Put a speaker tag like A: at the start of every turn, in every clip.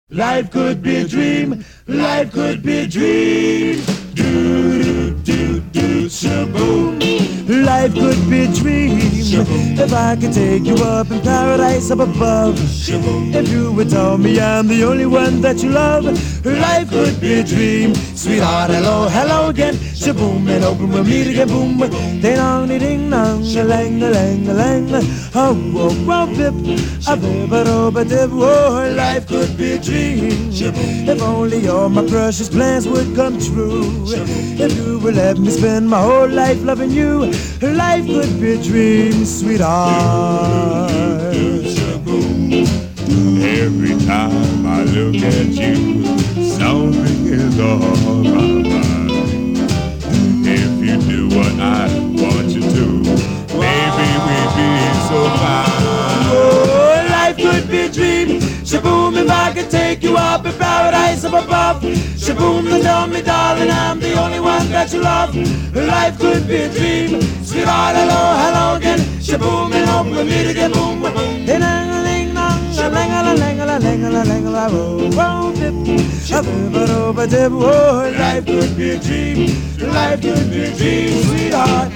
A: Life could be a dream, life could be a dream. Do do do do shaboom. Life could be a dream. Shaboom. If I could take you up in paradise up above. Shaboom. If you would tell me I'm the only one that you love. Life could be a dream. Sweetheart, hello, hello again. Shaboom, and open we'll meet again. Boom, ding dong, ding dong, a lang, a lang, a lang. Oh, oh, oh, bip, a bip, a dip. Oh, life could be a dream. If only all my precious plans would come true. If you would let me spend my whole life loving you. Life could be a dream, sweetheart.
B: Every time I look at you, something is on my mind. If you do what I want you to, maybe we'd be so fine.
A: Oh, life could be a dream. Shaboom, if I could take you up in paradise up above. Shaboom, then tell me, darling, I'm the only one that you love. Life could be a dream. Sweetheart, hello, hello again. Shaboom, and hope we'll meet again. Boom, boom, boom. Oh, life could be a dream. Life could be a dream, sweetheart.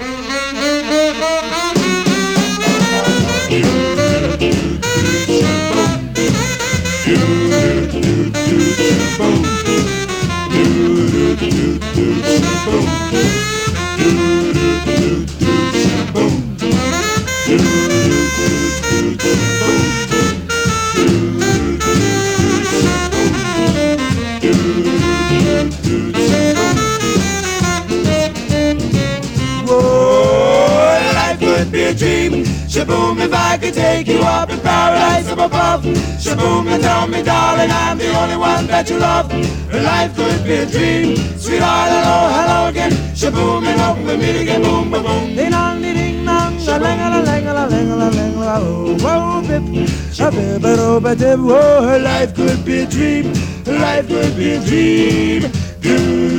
A: Dream. Shaboom, if I could take you up in paradise up above. Shaboom, and tell me, darling, I'm the only one that you love. Life could be a dream. Sweetheart, hello, hello again. Shaboom, and hope we'll meet again. Boom, boom, boom. Ding dong, ding dong, a lang, a lang, a lang, a lang, a lang, oh, bip, a bip, a bip, oh, life could be a dream. Life could be a dream.